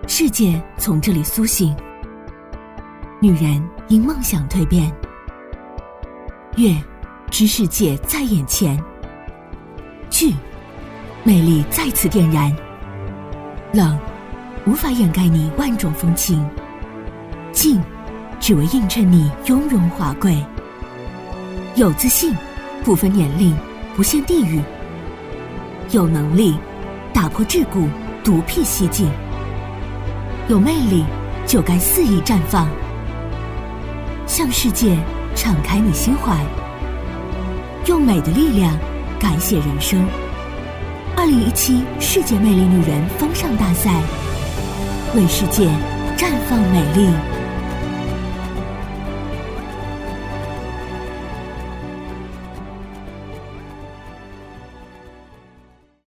世界从这里苏醒。女人因梦想蜕变，月知世界在眼前，剧魅力再次点燃，冷无法掩盖你万种风情，静只为映衬你雍容华贵。有自信不分年龄，不限地域，有能力打破桎梏，独辟蹊径，有魅力就该肆意绽放，向世界敞开你心怀，用美的力量改写人生。2017世界魅力女人风尚大赛，为世界绽放美丽。